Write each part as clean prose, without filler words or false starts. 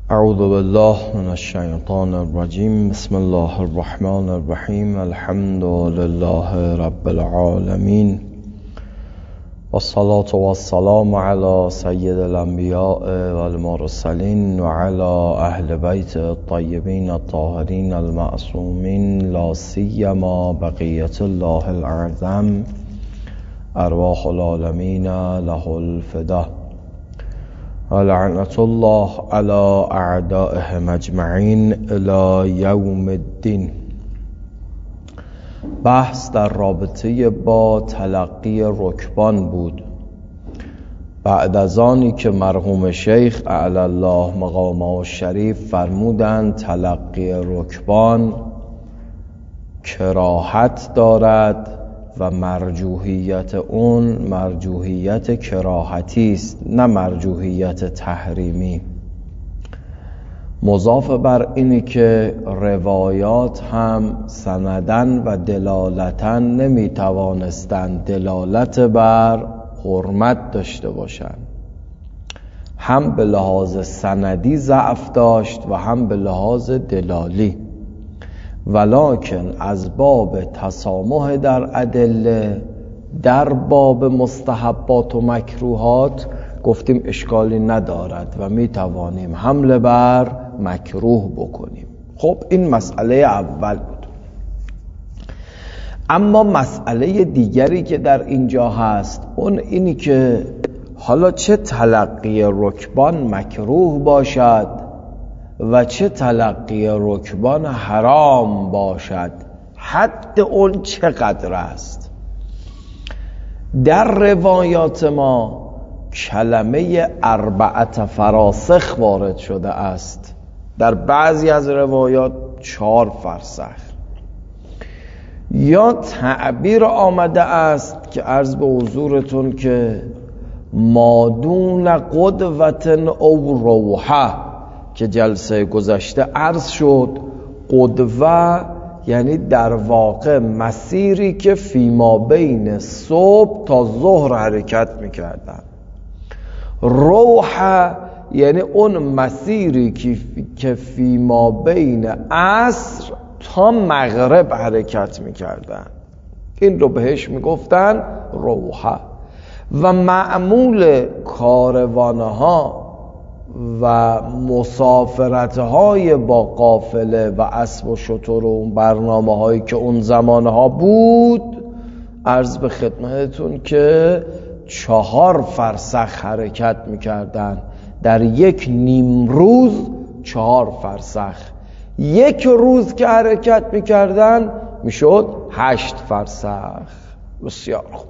اعوذ بالله من الشیطان الرجیم. بسم الله الرحمن الرحیم. الحمد لله رب العالمین والصلاة والسلام على سید الانبیاء والمرسلین و على اهل بیت الطیبین الطاهرین المعصومین، لا سیما بقیة الله الاعظم ارواح العالمین له الفدا. لعنت الله على اعدائهم اجمعین الی یوم الدین. بحث در رابطه با تلقی رکبان بود. بعد از آنی که مرحوم شیخ اعلی الله مقامه الشریف فرمودند تلقی رکبان کراهت دارد و مرجوحیت اون مرجوحیت کراهتی است، نه مرجوحیت تحریمی. مضاف بر اینی که روایات هم سندن و دلالتن نمیتوانستند دلالت بر حرمت داشته باشند. هم به لحاظ سندی ضعف داشت و هم به لحاظ دلالی، ولکن از باب تسامح در ادله در باب مستحبات و مکروهات گفتیم اشکالی ندارد و می توانیم حمله بر مکروه بکنیم. خب این مسئله اول بود. اما مسئله دیگری که در اینجا هست اون اینی که حالا چه تلقی رکبان مکروه باشد و چه تلقی رکبان حرام باشد، حد اون چقدر است. در روایات ما کلمه اربعه فراسخ وارد شده است، در بعضی از روایات 4 فرسخ. یا تعبیر آمده است که عرض به حضورتون که مادون قدوة او روحه، که جلسه گذشته عرض شد قدوه یعنی در واقع مسیری که فیما بین صبح تا ظهر حرکت میکردن. روح یعنی اون مسیری که فیما بین عصر تا مغرب حرکت میکردن، این رو بهش میگفتن روح. و معمول کاروانها و مسافرت‌های با قافله و اسب و شتر و اون برنامه‌هایی که اون زمانها بود، عرض به خدمتتون که 4 فرسخ حرکت می‌کردن. در یک نیم روز 4 فرسخ. یک روز که حرکت می‌کردن میشد 8 فرسخ. بسیار خوب.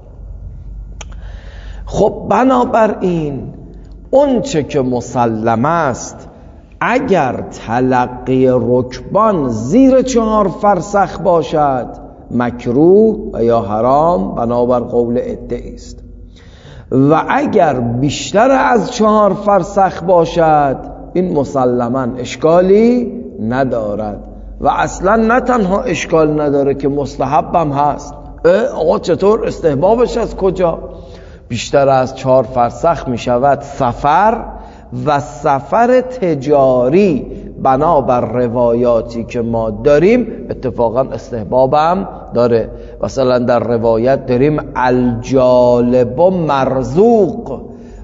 خب بنابراین اون چه که مسلم است، اگر تلقی رکبان زیر 4 فرسخ باشد مکروه و یا حرام بنابر قول عده است، و اگر بیشتر از 4 فرسخ باشد این مسلما اشکالی ندارد و اصلا نه تنها اشکال نداره که مستحبم هست. آقا چطور استحبابش از کجا؟ بیشتر از 4 فرسخ می شود سفر و سفر تجاری بنابر روایاتی که ما داریم اتفاقا استحبابم داره. مثلا در روایت داریم الجالب مرزوق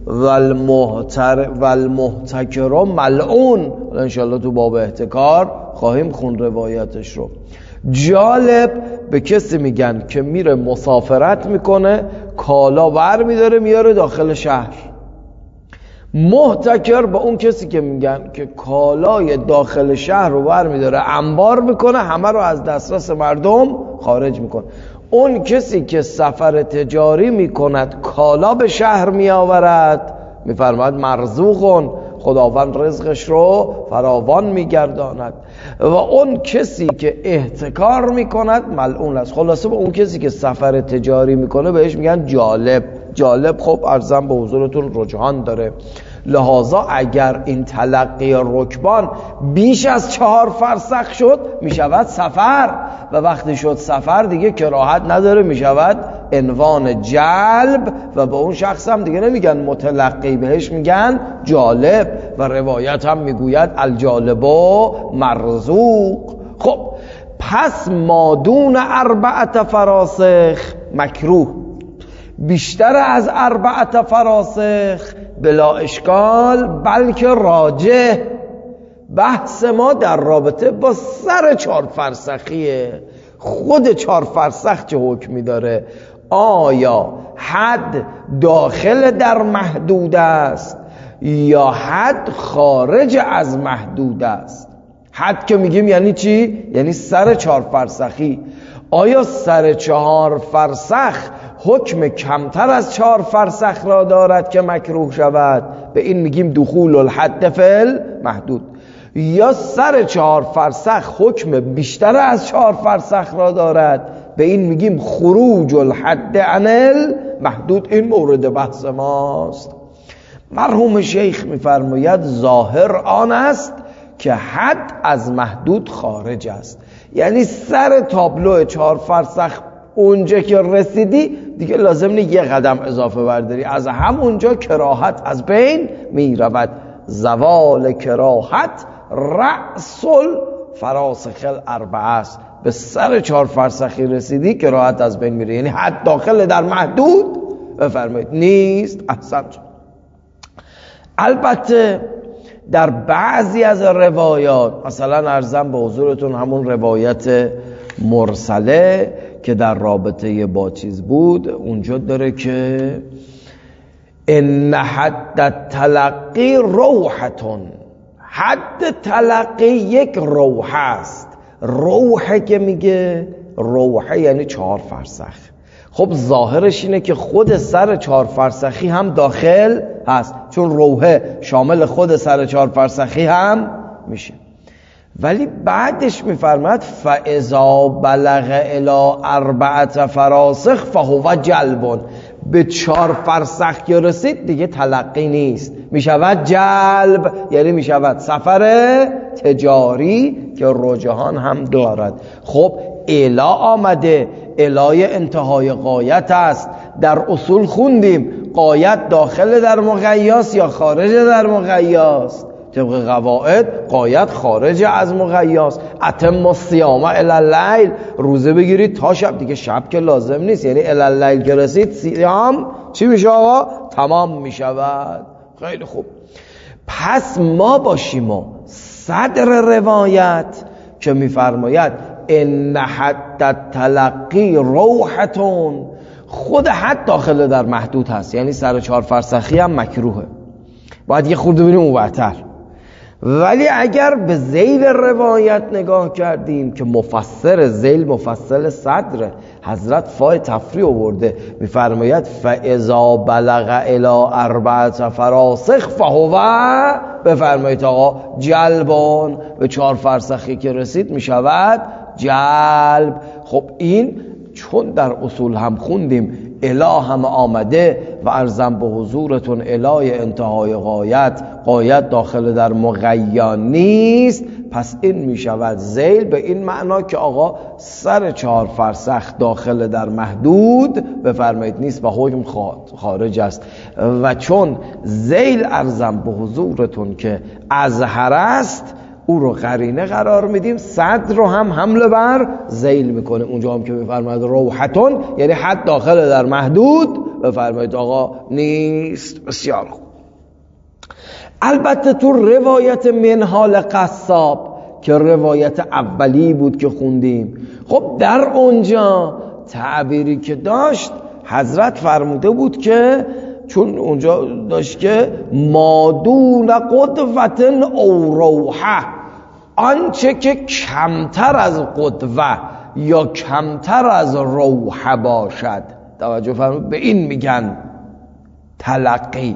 والمحتکر ملعون. انشاءالله تو باب احتکار خواهیم خون روایتش رو. جالب به کسی میگن که میره مسافرت میکنه، کالا ور میداره میاره داخل شهر. محتکر به اون کسی که میگن که کالای داخل شهر رو ور میداره انبار میکنه، همه رو از دسترس مردم خارج میکنه. اون کسی که سفر تجاری میکند کالا به شهر میآورد میفرماید مرزوقون، خداوند رزقش رو فراوان میگرداند. و اون کسی که احتکار میکند ملعون است. خلاصه به اون کسی که سفر تجاری میکنه بهش میگن جالب. جالب خب عرضم به حضورتون رجحان داره. لذا اگر این تلقی رکبان بیش از 4 فرسخ شد میشود سفر، و وقتی شد سفر دیگه کراهت نداره، میشود عنوان جلب، و به اون شخص هم دیگه نمیگن متلقی، بهش میگن جالب، و روایت هم میگوید الجالب و مرزوق. خب پس مادون 4 فراسخ مکروه، بیشتر از 4 فراسخ بلا اشکال بلکه راجح. بحث ما در رابطه با سر 4 فرسخیه. خود 4 فرسخ چه حکمی داره؟ آیا حد داخل در محدود است یا حد خارج از محدود است؟ حد که میگیم یعنی چی؟ یعنی سر 4 فرسخی. آیا سر 4 فرسخ حکم کمتر از 4 فرسخ را دارد که مکروه شود؟ به این میگیم دخول الحد فی المحدود. یا سر 4 فرسخ حکم بیشتر از 4 فرسخ را دارد؟ به این میگیم خروج الحد عن المحدود. این مورد بحث ماست. مرحوم شیخ میفرماید ظاهر آن است که حد از محدود خارج است، یعنی سر تابلو 4 فرسخ اونجا که رسیدی دیگه لازم نیست یه قدم اضافه برداری، از همونجا کراهت از بین می رود. زوال کراهت رأس الفراسخ 4 است. به سر 4 فرسخی رسیدی کراهت از بین میره، یعنی حد داخل در محدود بفرمایید نیست. احسن. البته در بعضی از روایات، مثلا عرضم به حضورتون همون روایت مرسله که در رابطه با چیز بود، اونجا داره که ان حد تلقی روحتون، حد تلقی یک روح است. روحه که میگه روحه یعنی 4 فرسخ. خب ظاهرش اینه که خود سر 4 فرسخی هم داخل هست، چون روحه شامل خود سر 4 فرسخی هم میشه. ولی بعدش میفرماید فاذا بلغ الی 4 فراسخ فهو جلب. به 4 فرسخ که رسید دیگه تلقی نیست، میشود جلب، یعنی میشود سفر تجاری که رجحان هم دارد. خب الا آمده، الای انتهای غایت است. در اصول خوندیم غایت داخل در مقیاس یا خارج در مقیاس؟ طبق قواعد غایت خارج از مقیاس. اتم الصیام الی اللیل، روزه بگیرید تا شب، دیگه شب که لازم نیست، یعنی الی اللیل که رسید صیام چی میشه آقا؟ تمام میشود. خیلی خوب. پس ما باشیم و صدر روایت که میفرماید ان حد تلقی روحتون، خود حد داخل در محدود هست، یعنی سر 4 فرسخی هم مکروهه. باید یه خورده بریم اونورتر. ولی اگر به ذیل روایت نگاه کردیم که مفسر ذیل مفصل صدر حضرت فای تفریع آورده، میفرماید فاذا بلغ الی 4 فراسخ فهو، بفرمایید آقا جلبان، به 4 فرسخی که رسید میشود جلب. خب این چون در اصول هم خوندیم اله هم آمده و عرضم به حضورتون الای انتهای غایت داخل در مغیان نیست، پس این می شود ذیل به این معنا که آقا سر 4 فرسخ داخل در محدود بفرمایید نیست و حکم خارج است. و چون ذیل عرضم به حضورتون که اظهر است، او رو قرینه قرار میدیم، صدر رو هم حمله بر ذیل میکنه. اونجا هم که میفرماید روحتون یعنی حد داخل در محدود بفرمایید آقا نیست. بسیار خوب. البته تو روایت منهال قصاب که روایت اولی بود که خوندیم، خب در اونجا تعبیری که داشت حضرت فرموده بود که چون اونجا داشت که مادون قدوة او روحه، آنچه که کمتر از قدوه یا کمتر از روحه باشد، توجه فرمود، به این میگن تلقی.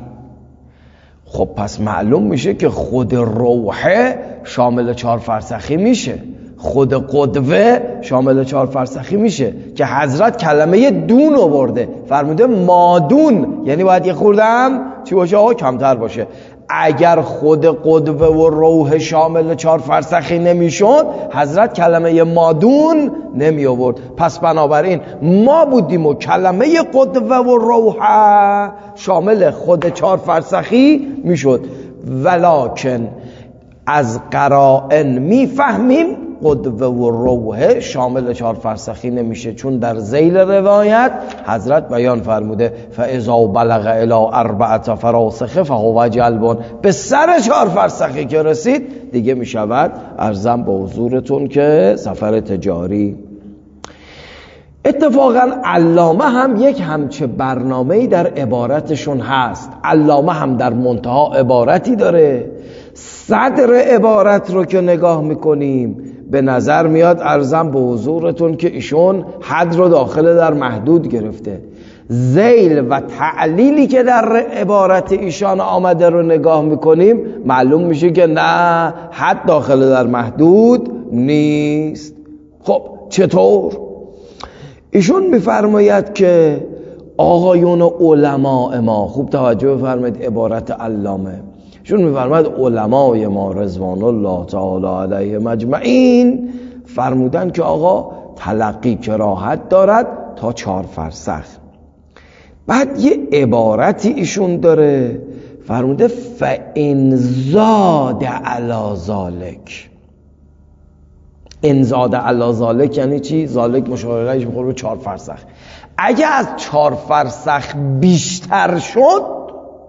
خب پس معلوم میشه که خود روحه شامل 4 فرسخی میشه، خود قدوه شامل 4 فرسخی میشه که حضرت کلمه دون آورده، فرموده مادون، یعنی باید یه خوردم چی باشه آقا؟ کمتر باشه. اگر خود قدوه و روح شامل 4 فرسخی نمیشد حضرت کلمه مادون نمی آورد. پس بنابراین ما بودیم و کلمه قدوه و روح شامل خود 4 فرسخی میشد، ولکن از قرائن میفهمیم قدوه و روح شامل 4 فرسخی نمیشه، چون در ذیل روایت حضرت بیان فرموده فاذا بلغ الی 4 فراسخ فهو جلب، به سر 4 فرسخی که رسید دیگه میشود عرضم به حضورتون که سفر تجاری. اتفاقا علامه هم یک همچه برنامه‌ای در عبارتشون هست. علامه هم در منتها عبارتی داره، صدر عبارت رو که نگاه میکنیم به نظر میاد عرضم به حضورتون که ایشون حد رو داخل در محدود گرفته. ذیل و تعلیلی که در عبارت ایشان آمده رو نگاه میکنیم معلوم میشه که نه، حد داخل در محدود نیست. خب چطور؟ ایشون میفرماید که آقایون علماء ما، خوب توجه بفرمایید عبارت علامه، ایشون میفرماید علمای ما رضوان الله تعالی علیه مجمعین فرمودن که آقا تلقی کراهت دارد تا 4 فرسخ. بعد یه عبارتی ایشون داره فرموده فإن زاد علی ذالک. ان زاد علی ذالک یعنی چی؟ ذالک مشاورهش میخوره به 4 فرسخ. اگه از 4 فرسخ بیشتر شد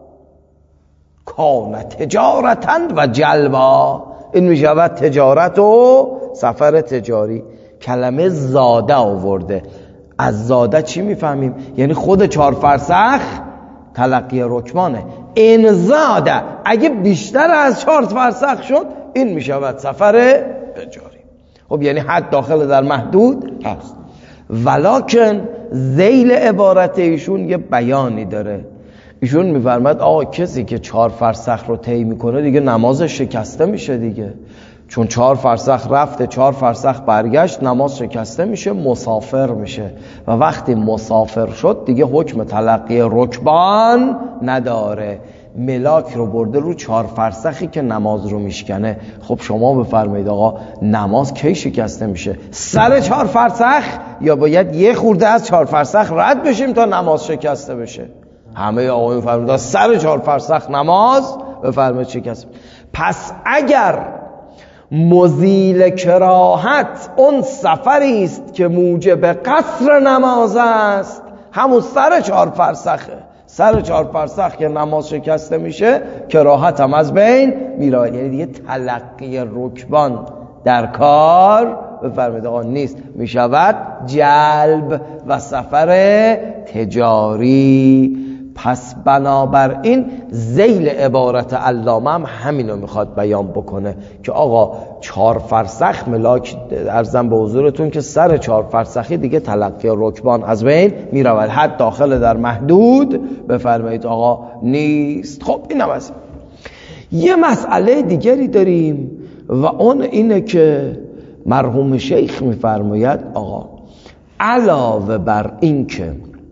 کان تجارتاً و جلبا، این میشود تجارت و سفر تجاری. کلمه زاده آورده. از زاده چی میفهمیم؟ یعنی خود 4 فرسخ تلقی رکبانه. این زاده اگه بیشتر از 4 فرسخ شد این میشود سفر تجاری. خب یعنی حد داخل در محدود هست. ولکن ذیل عبارت ایشون یه بیانی داره. ایشون میفرماد آقا کسی که 4 فرسخ رو طی میکنه دیگه نمازش شکسته میشه دیگه، چون 4 فرسخ رفته 4 فرسخ برگشت نماز شکسته میشه، مسافر میشه و وقتی مسافر شد دیگه حکم تلقی رکبان نداره، ملاک رو برده رو 4 فرسخی که نماز رو میشکنه. خب شما بفرمایید آقا نماز کی شکسته میشه؟ سر 4 فرسخ یا باید یه خورده از 4 فرسخ رد بشیم تا نماز شکسته بشه؟ همه آقایون فرمودن سر 4 فرسخ نماز بفرمایید شکسته. پس اگر مزیل کراهت اون سفری است که موجب قصر نماز است، همون سر 4 فرسخه. سر 4 فرسخ که نماز شکسته میشه کراهت هم از بین میره، یعنی دیگه تلقی رکبان در کار بفرمایید آقا نیست، میشود جلب و سفر تجاری. پس بنابراین ذیل عبارت علامه هم همینو میخواد بیان بکنه که آقا 4 فرسخ ملاک ارزم به حضورتون که سر 4 فرسخی دیگه تلقی رکبان از بین میرود، حد داخل در محدود بفرمایید آقا نیست. خب این هم از یه مسئله دیگری داریم و اون اینه که مرحوم شیخ میفرماید آقا علاوه بر این که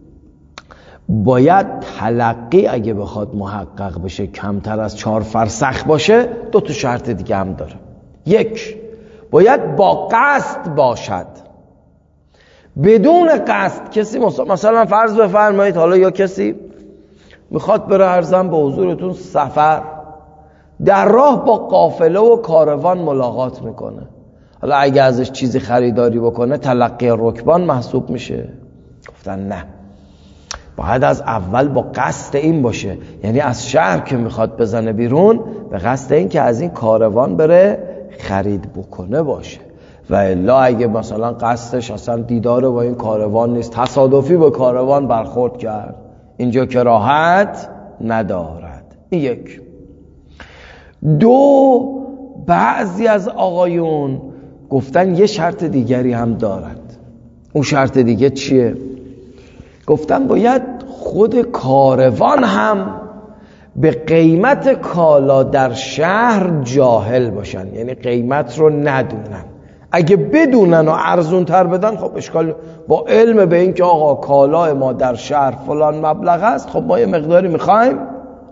باید تلقی اگه بخواد محقق بشه کمتر از 4 فرسخ باشه، 2 تا شرط دیگه هم داره. 1 باید با قصد باشد. بدون قصد کسی مثلا فرض بفرمایید حالا یا کسی میخواد بره ارزم به حضورتون سفر، در راه با قافله و کاروان ملاقات میکنه، حالا اگه ازش چیزی خریداری بکنه تلقی رکبان محسوب میشه؟ گفتن نه، باید از اول با قصد این باشه، یعنی از شهر که میخواد بزنه بیرون به قصد این که از این کاروان بره خرید بکنه باشه، و الا اگه مثلا قصدش اصلا دیدار با این کاروان نیست، تصادفی با کاروان برخورد کرد، اینجا کراهت ندارد. این 1. 2 بعضی از آقایون گفتن یه شرط دیگری هم دارد. اون شرط دیگه چیه؟ گفتن باید خود کاروان هم به قیمت کالا در شهر جاهل باشن، یعنی قیمت رو ندونن. اگه بدونن و ارزون تر بدن خب اشکال، با علم به این که آقا کالای ما در شهر فلان مبلغ است، خب ما یه مقداری میخوایم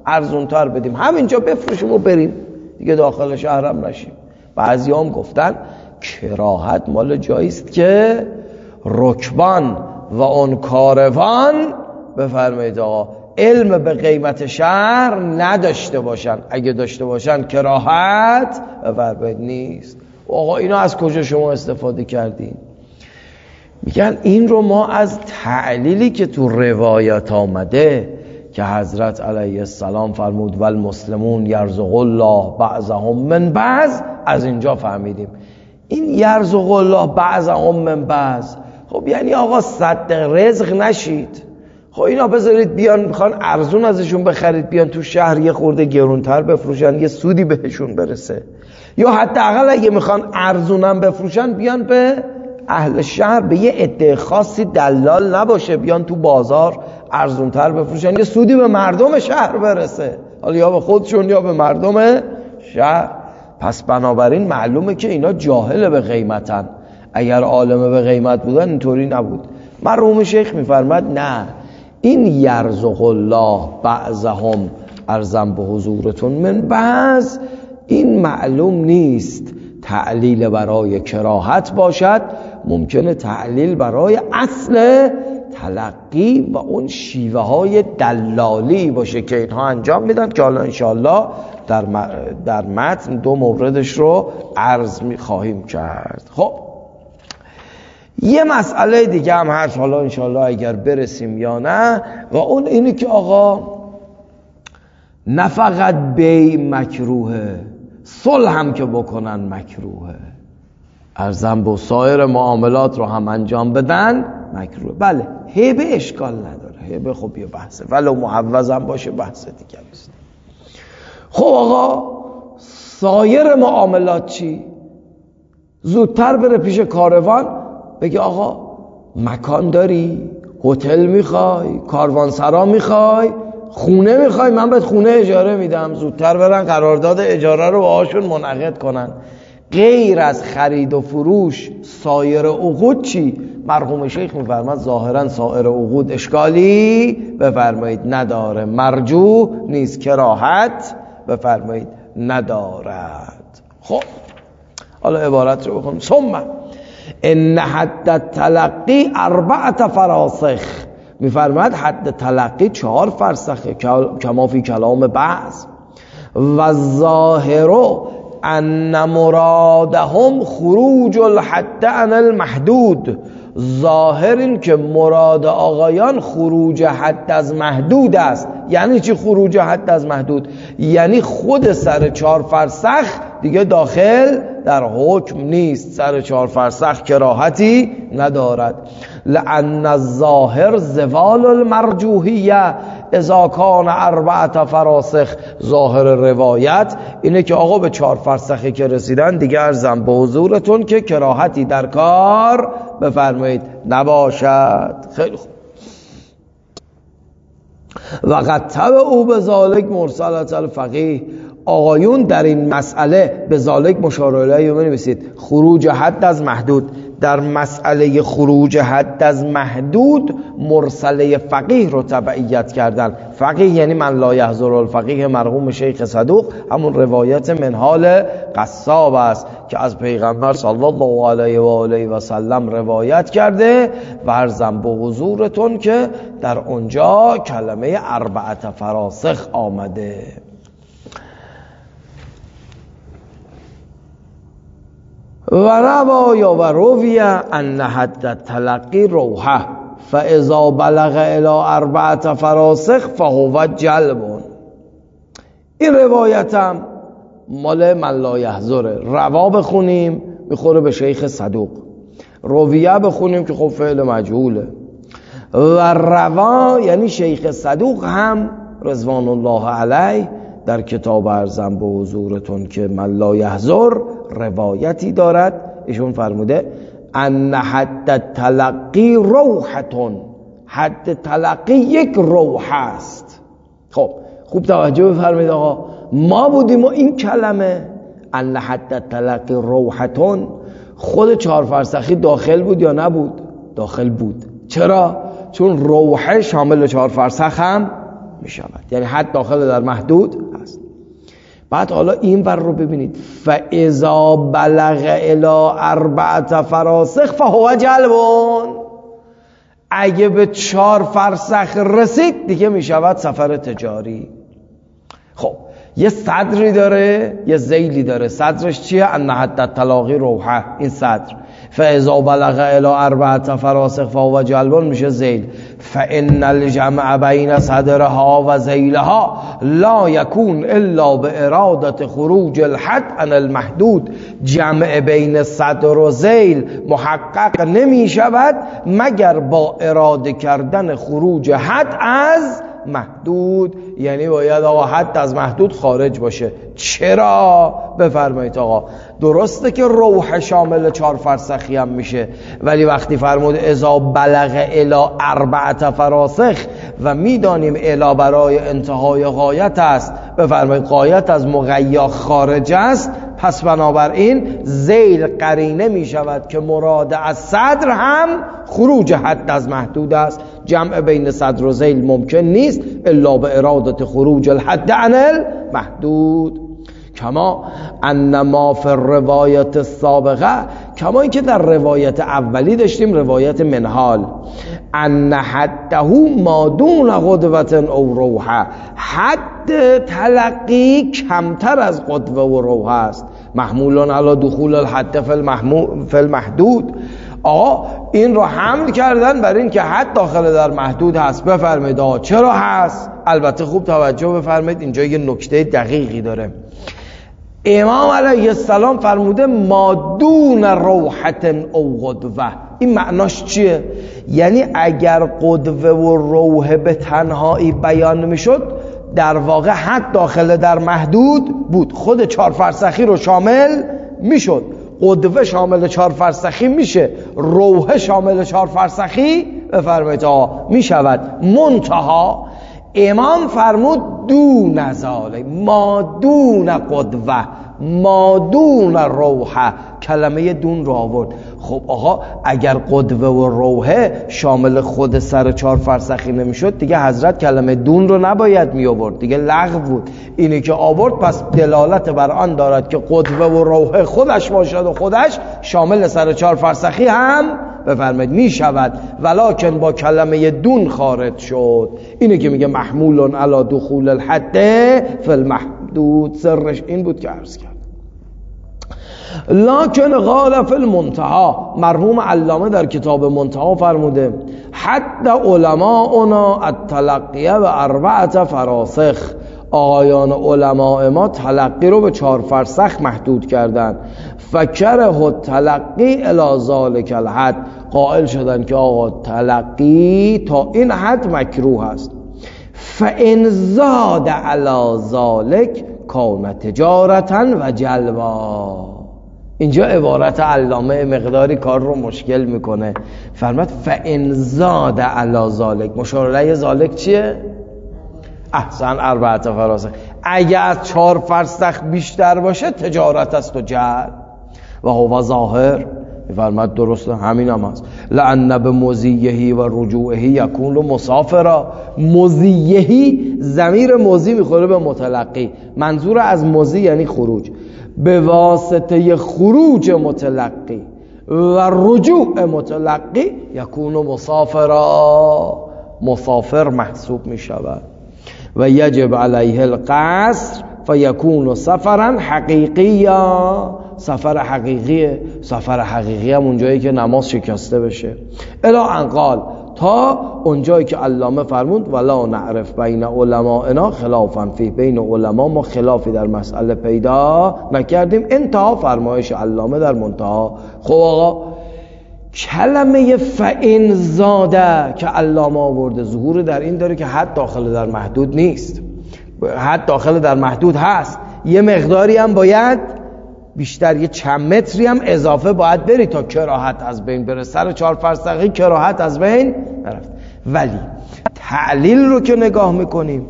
ارزونتر بدیم، همینجا بفروشیم و بریم دیگه، داخل شهرم نشیم. بعضی هم گفتن کراهت مال جاییست که رکبان و اون کاروان بفرمایید آقا علم به قیمت شهر نداشته باشن، اگه داشته باشن کراهت بفرمایید نیست. آقا اینو از کجا شما استفاده کردین؟ میگن این رو ما از تعلیلی که تو روایات آمده که حضرت علیه السلام فرمود والمسلمون یرزق الله بعضهم من بعض، از اینجا فهمیدیم. این یرزق الله بعضهم من بعض، خب یعنی آقا صد رزق نشید، خب اینا بذارید بیان میخوان ارزون ازشون بخرید، بیان تو شهر یه خورده گرونتر بفروشن، یه سودی بهشون برسه. یا حداقل اگه میخوان ارزونم بفروشن بیان به اهل شهر، به یه عده خاصی دلال نباشه، بیان تو بازار ارزونتر بفروشن، یه سودی به مردم شهر برسه، حالا یا به خودشون یا به مردم شهر. پس بنابراین معلومه که اینا جاهل به قیمتن، اگر عالم به قیمت بودن اینطوری نبود. مرحوم شیخ میفرماد نه، این یرزق الله بعضهم ارزم به حضورتون من بعض، این معلوم نیست تعلیل برای کراهت باشد، ممکنه تعلیل برای اصل تلقی و اون شیوه های دلالی باشه که اینها انجام میدن، که حالا انشاءالله در متن دو موردش رو عرض خواهیم کرد. خب یه مسئله دیگه هم هست، حالا انشاءالله اگر برسیم یا نه، و اون اینه که آقا نه فقط بی مکروهه، صلح هم که بکنن مکروهه، ارزم به سایر معاملات رو هم انجام بدن مکروه. بله هیبه اشکال نداره، هیبه خب یه بحثه، ولو معوض هم باشه بحث دیگه است. خب آقا سایر معاملات چی؟ زودتر بره پیش کاروان بگه آقا مکان داری؟ هتل میخوای؟ کاروانسرا میخوای؟ خونه میخوای؟ من بهت خونه اجاره میدم. زودتر برن قرارداد اجاره رو باهاشون منعقد کنن. غیر از خرید و فروش سایر عقود چی؟ مرحوم شیخ میفرماد ظاهرا سایر عقود اشکالی بفرمایید نداره، مرجو نیست، کراهت بفرمایید ندارد. خب حالا عبارت رو بخونم. ثم ان حد التلقی 4 فراسخ، میفرماید حد تلقی 4 فرسخه، کما فی کلام بعض. و الظاهر ان مرادهم خروج الحد عن المحدود، ظاهر این که مراد آقایان خروج حد از محدود است. یعنی چی خروج حد از محدود؟ یعنی خود سر 4 فرسخ دیگه داخل در حکم نیست، سر 4 فرسخ کراهتی ندارد. لأن الظاهر زوال المرجوحیه اذا کان 4 فراسخ، ظاهر روایت اینه که آقا به 4 فرسخی که رسیدن دیگه ارزم به حضورتون که کراهتی در کار بفرمایید نباشد. خیلی خوب. و قد تبعوا بذالک مرسلة الفقیه، آقایون در این مسئله به ذالک مشار الیه بنویسید خروج حد از محدود، در مسئله خروج حد از محدود مرسله فقیه رو تبعیت کردن. فقیه یعنی من لا یحضر الفقیه، مرحوم شیخ صدوق، همون روایت منهال قصاب است که از پیغمبر صلی الله علیه و آله و سلم روایت کرده و ارزم به حضورتون که در اونجا کلمه 4 فراسخ آمده. و روایا و رویه ان حد التلقی روحه فاذا بلغ الى 4 فراسخ فهو جلب. این روایتم مال من لا یحضره. روا بخونیم میخوره به شیخ صدوق، رویه بخونیم که خب فعل مجهوله، و روا یعنی شیخ صدوق هم رضوان الله علیه در کتاب ارزم به حضورتون که من لا یحضر روایتی دارد، ایشون فرموده ان حد التلقی روحتون، حد تلقی یک روح است. خب خوب توجه بفرمایید آقا، ما بودیم و این کلمه ان حد التلقی روحتون خود 4 فرسخی داخل بود یا نبود؟ داخل بود. چرا؟ چون روحه شامل 4 فرسخ هم می شود، یعنی حد داخل در محدود هست. بعد حالا این ور رو ببینید، فاذا بلغ الی 4 فراسخ فهو جلبون، اگه به 4 فرسخ رسید دیگه می شود سفر تجاری. خب یه صدری داره یه ذیلی داره. صدرش چیه؟ ان حد التلاقی روحه، این صدر. فاذا بلغ الی 4 فراسخ فهو جلبون میشه ذیل. فان الجمع بین صدرها و ذیلها لا یکون الا باراده خروج الحد عن المحدود. جمع بین صدر و ذیل محقق نمی شود مگر با اراده کردن خروج حد از محدود. یعنی باید آقا حد از محدود خارج باشه. چرا؟ بفرمایید آقا. درسته که روح شامل 4 فرسخی هم میشه، ولی وقتی فرمود اذا بلغ الی 4 فراسخ و میدانیم الی برای انتهای غایت است، بفرمایید غایت از مغیا خارج است، پس بنابراین ذیل قرینه می شود که مراد از صدر هم خروج حد از محدود است. جمع بین صدر و ذیل ممکن نیست الا به اراده خروج الحد عن المحدود. کما ان ما فی الروایت السابقه، کما اینکه در روایت اولی داشتیم، روایت منهال، ان حده ما دون قدوة او روحه، حد تلقی کمتر از قدوه و روحه است. محمول علی دخول الحد فی المحدود. آقا این رو حمل کردن بر این که حد داخل در محدود هست. بفرمایید آقا چرا هست؟ البته خوب توجه بفرمایید، اینجا یه نکته دقیقی داره. امام علیه السلام فرموده ما دون روحت او قدوه. این معناش چیه؟ یعنی اگر قدوه و روح به تنهایی بیان میشد، در واقع حد داخل در محدود بود، خود 4 فرسخی رو شامل میشد. قدوه شامل 4 فرسخی میشه، روح شامل 4 فرسخی بفرمایید میشود. منتها امام فرمود دون ذالک، ما دون قدوه، ما دون روحه، کلمه دون رو آورد. خب آقا اگر قدوه و روحه شامل خود سر 4 فرسخی نمیشد، دیگه حضرت کلمه دون رو نباید می آورد، دیگه لغو بود. اینی که آورد پس دلالت بر آن دارد که قدوه و روحه خودش باشد و خودش شامل سر 4 فرسخی هم بفرمایید می شود، ولکن با کلمه دون خارج شد. اینه که میگه محمول علی دخول الحد فی المحدود. سرش این بود که عرض کرد. لکن قال فی المنتها، مرحوم علامه در کتاب منتها فرموده حد علماؤنا التلقیه و 4 فراسخ. آقایان علماء ما تلقی رو به 4 فرسخ محدود کردن. فکره التلقی الی ذالک الحد، قائل شدن که آقا تلقی تا این حد مکروه است. فان زاد علی ذالک کان تجارتا و جلبا. اینجا عبارت علامه مقداری کار رو مشکل میکنه. فرمود فان زاد علی ذالک، مشاره ذالک چیه؟ احسن 4 فراسخ. اگه از 4 فرسخ بیشتر باشه تجارت است و جلب. و هو ظاهر، فرمود درسته همین هم هست. لأن بمضیه و رجوعه یکون مسافرا. مضیه ضمیر مضی میخوره به متلقی، منظور از مضی یعنی خروج. به واسطه خروج متلقی و رجوع متلقی یکون مسافرا، مسافر محسوب میشود. و یجب علیه القصر فیکون سفرا حقیقیا، سفر حقیقیه. سفر حقیقی هم اونجایی که نماز شکسته بشه. الی ان قال، تا اونجایی که علامه فرمود ولا نعرف بین علمائنا خلافا فی، بین علما ما خلافی در مسئله پیدا نکردیم. انتها فرمایش علامه در منتها. خب آقا کلمه فئن زاده که علامه آورده ظهور در این داره که حد داخل در محدود نیست، حد داخل در محدود هست. یه مقداری هم باید بیشتر، یه چند متری هم اضافه باید بری تا کراهت از بین بره. سر 4 فرسخی کراهت از بین نرفت. ولی تعلیل رو که نگاه میکنیم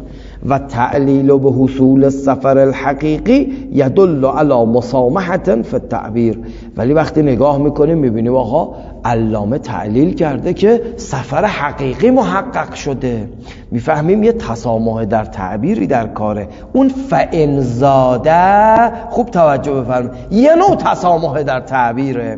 و تعلیل به حصول السفر الحقیقی یدل علی مسامحة فی التعبیر. ولی وقتی نگاه میکنیم میبینیم آقا علامه تعلیل کرده که سفر حقیقی محقق شده، میفهمیم یه تسامح در تعبیری در کاره. اون فإن زاده، خوب توجه بفرمایید، یه نوع تسامح در تعبیره.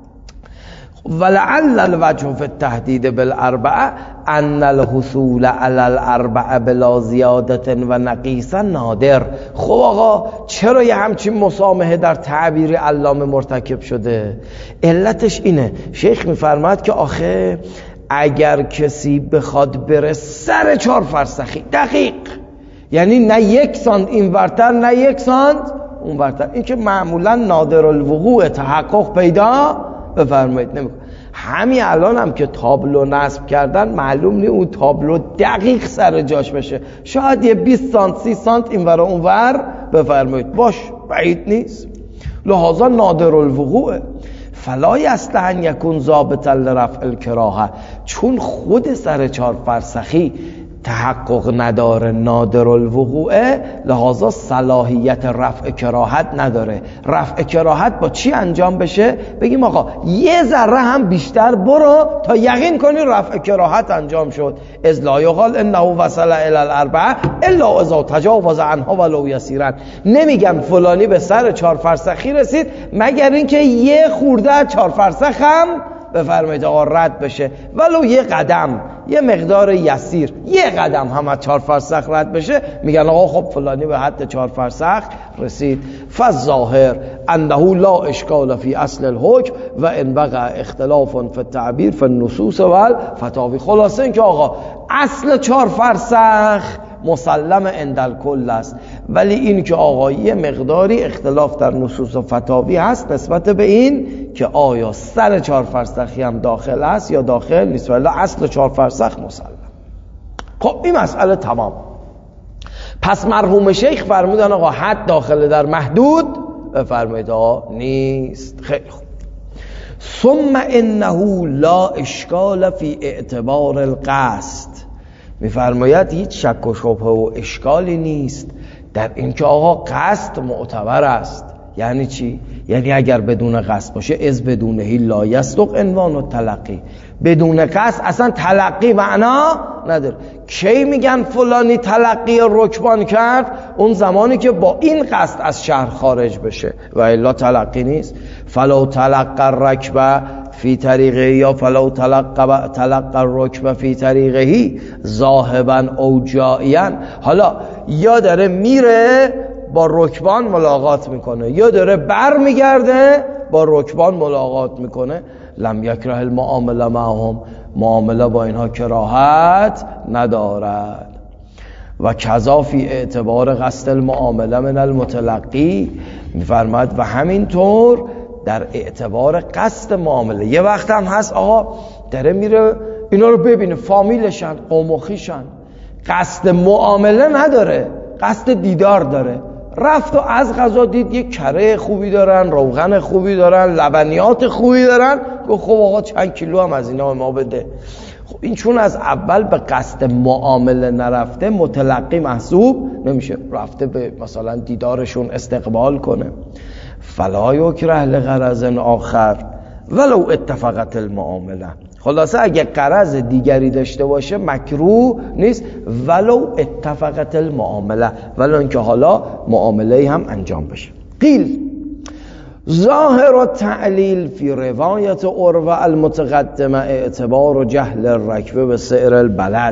ولعل الوجه فی التهدید بالاربعه ان الحصول علی الاربعه بلا زیادت و نقیص نادر. خب آقا چرا یه همچین مسامحه در تعبیر علامه مرتکب شده؟ علتش اینه، شیخ میفرماد که آخه اگر کسی بخواد بره سر 4 فرسخی دقیق، یعنی نه 1 سانت این ورتر نه 1 سانت اون ورتر، این که معمولا نادر الوقوع تحقق پیدا بفرمایید نمیکنه. همین الان هم که تابلو نصب کردن معلوم نیست اون تابلو دقیق سر جاش بشه، شاید یه 20 سانت 30 سانت این ور اون ور بفرمایید باش، بعید نیست. لحاظا نادر الوقوع فلا یصلح ان یکون ضابطا لرفع الکراهه، چون خود سر 4 فرسخی تحقق نداره، نادر الوقوعه، لحاظا صلاحیت رفع کراهت نداره. رفع کراهت با چی انجام بشه؟ بگیم آقا یه ذره هم بیشتر برو تا یقین کنی رفع کراهت انجام شد. اذ لا یقال انه وصل الی الاربعه الا اذا تجاوز عنها ولو یسیرا. نمیگن فلانی به سر 4 فرسخی رسید مگر اینکه یه خورده 4 فرسخ هم بفرمایید آقا رد بشه، ولو یه قدم، یه مقدار یسیر، یه قدم هم از 4 فرسخ رد بشه، میگن آقا خب فلانی به حد 4 فرسخ رسید. فالظاهر انه لا اشکال فی اصل الحکم و ان وقع اختلاف فی التعبیر فی النصوص والفتاوی. خلاصه این که آقا اصل 4 فرسخ مسلم عند الکل است، ولی این که آقا یه مقداری اختلاف در نصوص و فتاوی هست نسبت به این که آیا سر 4 فرسخی هم داخل است یا داخل نیست، ولی اصل 4 فرسخ مسلم. خب این مسئله تمام. پس مرحوم شیخ فرمودن آقا حد داخل در محدود فرمایید آقا نیست. خیلی خوب. ثم انه لا اشکال فی اعتبار القصد، میفرماید هیچ شک و شبهه و اشکالی نیست در اینکه آقا قصد معتبر است. یعنی چی؟ یعنی اگر بدون قصد باشه از بدونه لا یصدق عنوان التلقی، بدون قصد اصلا تلقی معنا نداره. کی میگن فلانی تلقی رکبان کرد؟ اون زمانی که با این قصد از شهر خارج بشه و الا تلقی نیست. فلو تلقی الرکبه فی طریقه یا فلو تلقی الرکبه فی طریقه ذاهبا او جائیا. حالا یا داره میره با رکبان ملاقات میکنه یا داره بر میگرده با رکبان ملاقات میکنه، لم یکره المعامله معهم، معامله با اینها کراهت ندارد. و کذا فی اعتبار قصد المعامله من المتلقی، میفرماید و همینطور در اعتبار قصد معامله. یه وقت هم هست آقا داره میره اینا رو ببینه، فامیلشن، قوم و خویشن، قصد معامله نداره، قصد دیدار داره. رفت و از قضا دید یک کره خوبی دارن، روغن خوبی دارن، لبنیات خوبی دارن، گفت خب آقا چند کیلو هم از اینا ما بده. خب این چون از اول به قصد معامله نرفته متلقی محسوب نمیشه، رفته به مثلا دیدارشون استقبال کنه. فلا یکره لغرض آخر ولو اتفقت المعامله. خلاصه اگه غرض دیگری داشته باشه مکروه نیست ولو اتفقت المعامله، ولو اینکه حالا معامله هم انجام بشه. قیل ظاهر التعلیل فی روایت عروه المتقدمه اعتبار جهل الرکبه به سعر البلد.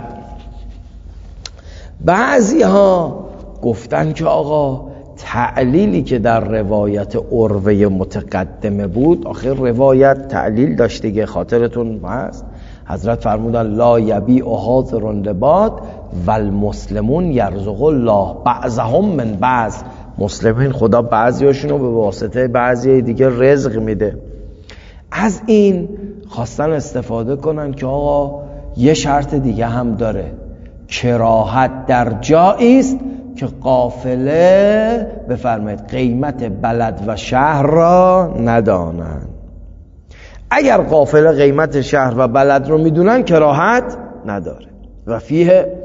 بعضی ها گفتن که آقا تعلیلی که در روایت عروه متقدمه بود، آخر روایت تعلیل داشت دیگه، خاطرتون هست حضرت فرمودن لا یبیع حاضر لباد و المسلمون یرزق الله بعضهم من بعض. مسلمین خدا بعضیاشون رو به واسطه بعضی دیگه رزق میده. از این خواستن استفاده کنن که آقا یه شرط دیگه هم داره، کراهت در جایی است که قافله بفرمایید قیمت بلد و شهر را ندانند. اگر قافله قیمت شهر و بلد رو میدونن کراهت نداره. و فیه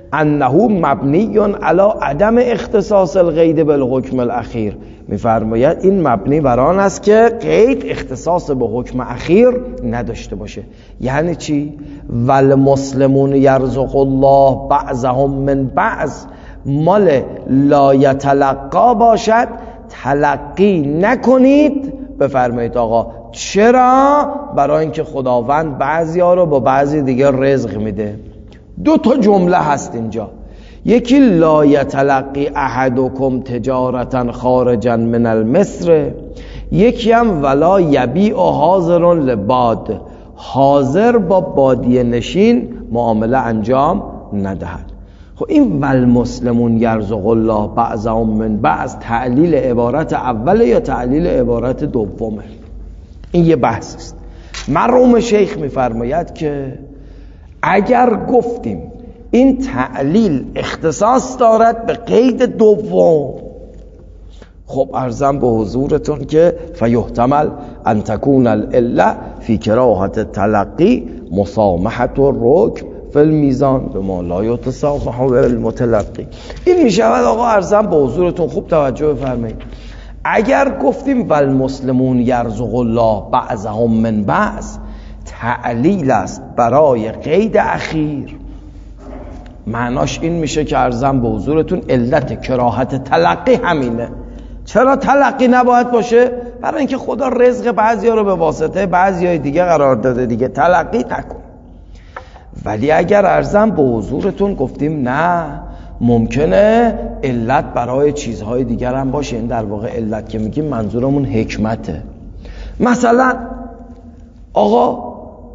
انه مبنی علی عدم اختصاص القید بالحکم الاخیر. میفرماید این مبنی بر آن است که قید اختصاص به حکم اخیر نداشته باشه. یعنی چی؟ والمسلمون یرزق الله بعضهم من بعض، مال لا یتلقا باشد، تلقی نکنید. بفرمایید آقا چرا؟ برای اینکه خداوند بعضی ها رو با بعضی دیگه رزق میده. دو تا جمله هست اینجا، یکی لا یتلقی احدکم تجارتا خارجا من المصر، یکی هم ولا یبیع حاضر لباد، حاضر با بادیه نشین معامله انجام ندهد. خب این والمسلمون یرزق الله بعضهم من بعض تعلیل عبارت اوله یا تعلیل عبارت دومه؟ این یه بحث است. مرحوم شیخ میفرماید که اگر گفتیم این تعلیل اختصاص دارد به قید دوم، خب عرضم به حضورتون که فیحتمل ان تکون العله فی کراهت التلقی مسامحة الرکب فی المیزان بما لا یتسامح المتلقی. این میشود آقا عرضم به حضورتون خوب توجه بفرمایید. اگر گفتیم والمسلمون یرزق الله بعضهم من بعض تعلیل است برای قید اخیر، معناش این میشه که عرضم به حضورتون علت کراهت تلقی همینه. چرا تلقی نباید باشه؟ برای اینکه خدا رزق بعضیا رو به واسطه بعضیای دیگه قرار داده دیگه، تلقی نکن. ولی اگر عرضم به حضورتون گفتیم نه، ممکنه علت برای چیزهای دیگر هم باشه. این در واقع علت که میگیم منظورمون حکمته. مثلا آقا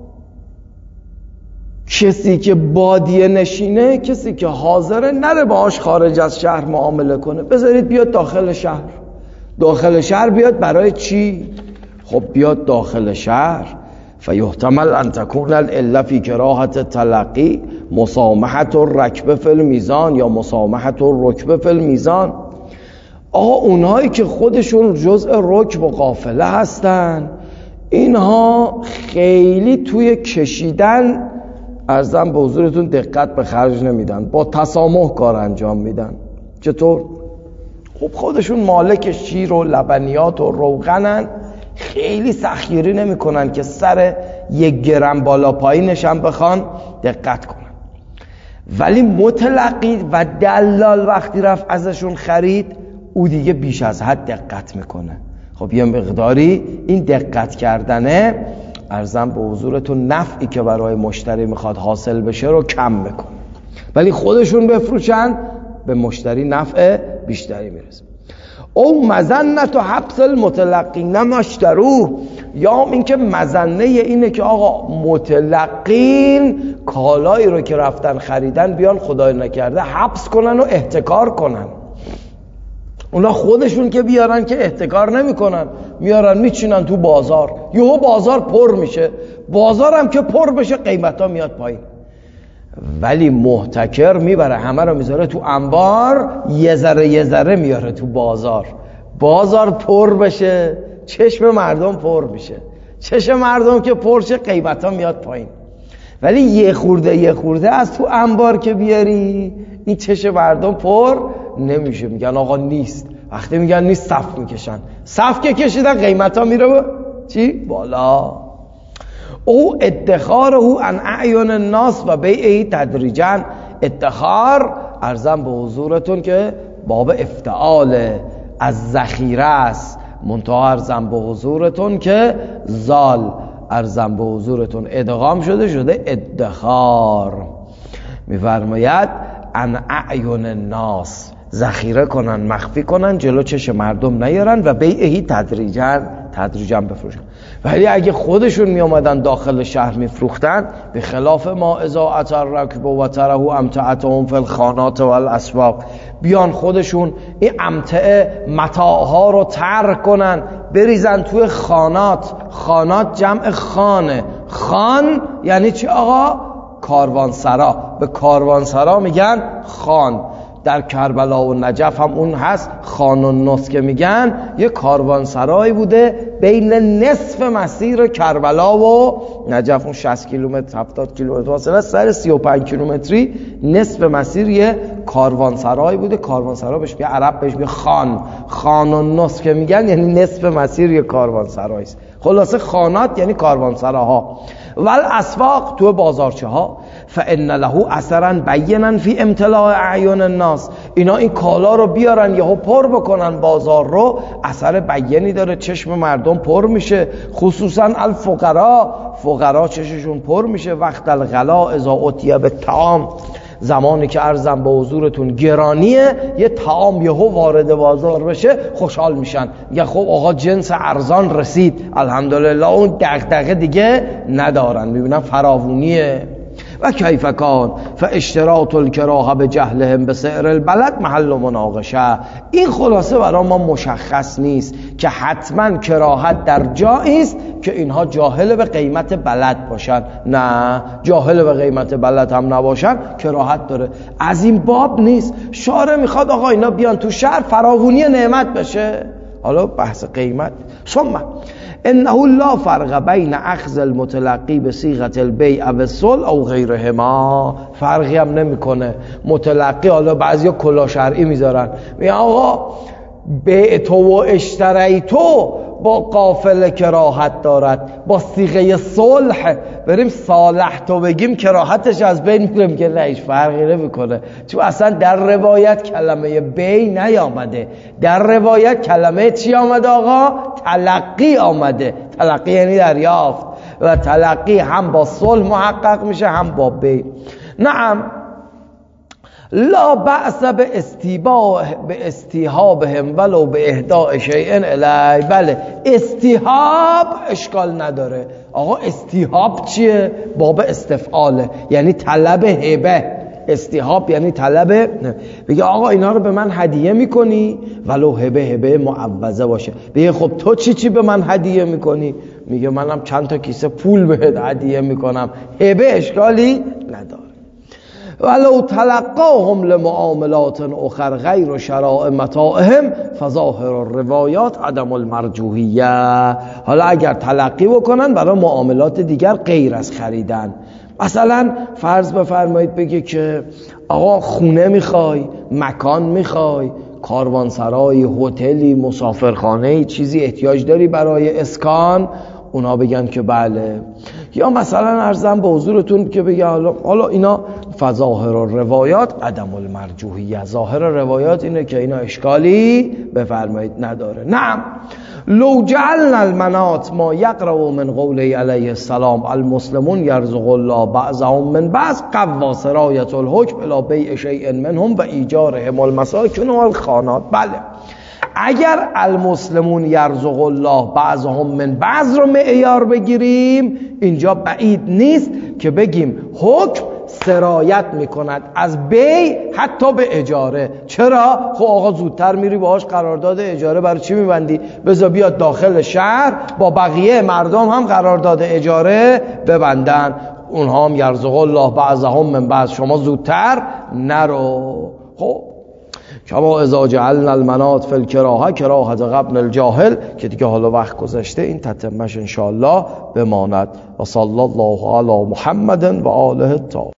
کسی که بادیه نشینه، کسی که حاضره نره باهاش خارج از شهر معامله کنه، بذارید بیاد داخل شهر. داخل شهر بیاد برای چی؟ خب بیاد داخل شهر فیحتمل ان تکون العله فی کراهت التلقی مسامحة الرکب فی المیزان یا مسامحة الرکب فی المیزان. آقا اونهایی که خودشون جزء رکب و قافله هستن، اینها خیلی توی کشیدن عرضم به حضورتون دقت به خرج نمیدن، با تسامح کار انجام میدن. چطور؟ خب خودشون مالک شیر و لبنیات و روغنن، خیلی سخیری نمی کنن که سر 1 گرم بالا پایینش هم بخوان دقت کنن. ولی متلقی و دلال وقتی رفت ازشون خرید، او دیگه بیش از حد دقت میکنه. خب یه مقداری این دقت کردنه عرضم به حضورتون نفعی که برای مشتری میخواد حاصل بشه رو کم میکنه. ولی خودشون بفروشن به مشتری نفع بیشتری میرسه. او مظنه حبس المتلقین مشتروه، یا اینکه مظنه اینه که آقا متلقین کالایی رو که رفتن خریدن بیان خدای نکرده حبس کنن و احتکار کنن. اونا خودشون که بیارن که احتکار نمی کنن، میارن میچینن تو بازار، یهو بازار پر میشه. بازار هم که پر بشه قیمت ها میاد پایین. ولی محتکر میبره همه رو میذاره تو انبار، یه ذره میاره تو بازار. بازار پر بشه چشم مردم پر میشه، چشم مردم که پر شه قیمت ها میاد پایین. ولی یه خورده از تو انبار که بیاری این چشم مردم پر نمیشه. میگن آقا نیست. وقتی میگن نیست صف میکشن، صف که کشیدن قیمت ها میره چی؟ بالا. او ادخاره عن اعین الناس و بیعه تدریجا. ادخار عرضم به حضورتون که باب افتعال از ذخیره است، منتها عرضم به حضورتون که زال عرضم به حضورتون ادغام شده ادخار. میفرماید عن اعین الناس، ذخیره کنن، مخفی کنن، جلو چشم مردم نیارن و بیعه تدریجا بفروشن. ولی اگه خودشون می آمدن داخل شهر میفروختن، به خلاف ما اذا اتى الرکب و تره امتعتهم فی الخانات و الاسواق، بیان خودشون این امتعه متاعها رو ترک کنن، بریزن توی خانات. خانات جمع خانه. خان یعنی چی آقا؟ کاروانسرا. به کاروانسرا میگن خان. در کربلا و نجف هم اون هست، خان الناس که میگن یه کاروانسرایی بوده بین نصف مسیر کربلا و نجف، اون 60 کیلومتر 70 کیلومتر فاصله، سر 35 کیلومتری نصف مسیر یه کاروانسرای بوده. کاروانسرا بهش میگه، عرب بهش میگه خان و نصف که میگن، یعنی نصف مسیر یه کاروانسرای است. خلاصه خانات یعنی کاروانسراها. ول اسواق، تو بازارچه ها. فان له اثرا بینا فی امتلاء اعین الناس، اینا این کالا رو بیارن یهو پر بکنن بازار رو، اثر بیانی داره، چشم مردم پر میشه، خصوصا فقرا چششون پر میشه. وقت الغلا اذا اتیه بالطعام، زمانی که عرضم به حضورتون گرانیه، یه طعام یهو وارد بازار بشه خوشحال میشن، میگن خب آقا جنس ارزان رسید، الحمدلله، اون دغدغه دیگه ندارن، میبینن فراوونیه. و کیف کان فاشتراط الکراهه بجهلهم بسعر البلد محل مناقشه. این خلاصه برای ما مشخص نیست که حتما کراهت در جایی است که اینها جاهل به قیمت بلد باشن. نه، جاهل به قیمت بلد هم نباشن، کراهت داره. از این باب نیست. شارع میخواد آقا اینا بیان تو شهر فراوونی نعمت بشه. حالا بحث قیمت. ثم انه لا فرق بین اخذ المتلقی بصیغه البیع و الصلح او غیرهما، فرقی هم نمیکنه. متلقی، حالا بعضیا کلا شرعی میذارن، میگن آقا بیع تو و اشتری تو با قافله کراهت دارد، با صیغه صلح بریم صالح تو بگیم کراهتش از بین میره. که نه، هیچ فرقی نمیکنه، چون اصلا در روایت کلمه بیع نیامده، در روایت کلمه چی آمده آقا؟ تلقی آمده. تلقی یعنی دریافت، و تلقی هم با صلح محقق میشه هم با بیع. نعم، لا بأس به استیهابهم ولو به اهداء شیء الی. بله، استیهاب اشکال نداره. آقا استیهاب چیه؟ باب استفعاله، یعنی طلب هبه. استیهاب یعنی طلب، بگه آقا اینا رو به من هدیه میکنی ولو هبه معوضه باشه. بگه خب تو چی به من هدیه میکنی؟ میگه منم چند تا کیسه پول بهت هدیه میکنم. هبه اشکالی نداره. ولو تلقاهم لمعاملات اخر غیر شراء متاعهم فظاهر الروایات عدم المرجوحیه. حالا اگر تلقی بکنن برای معاملات دیگر غیر از خریدن، مثلا فرض بفرمایید بگه که آقا خونه میخوای، مکان میخوای، کاروانسرای، هتلی، مسافرخانه، چیزی احتیاج داری برای اسکان، اونا بگن که بله. یا مثلا عرضم به حضورتون که بگه حالا اینا فظاهر الروایات عدم المرجوحیه، ظاهر روایات اینه که اینا اشکالی بفرمایید نداره. نعم، لو جعلنا المنات ما یقرأ من قوله علیه السلام المسلمون یرزق الله بعضهم من بعض قوا سرایة الحکم الی بیع شیء منهم و ایجارهم المساکن والخانات. بله، اگر المسلمون یرزق الله بعضهم من بعض رو معیار بگیریم، اینجا بعید نیست که بگیم حکم سرایت میکند از بیع حتی به اجاره. چرا؟ خب آقا زودتر میری باهاش قرارداد اجاره، برای چی میبندی؟ بذار بیاد داخل شهر با بقیه مردم هم قرارداد اجاره ببندن، اونها هم یرزق الله بعضهم من بعض، شما زودتر نرو. خب کما اذا جعلنا المنات فی الکراهه کراهه قبل الجاهل، که دیگه حالا وقت گذشته، این تتمش انشاءالله بماند. و صلی الله علی محمد و آله الطاهرین.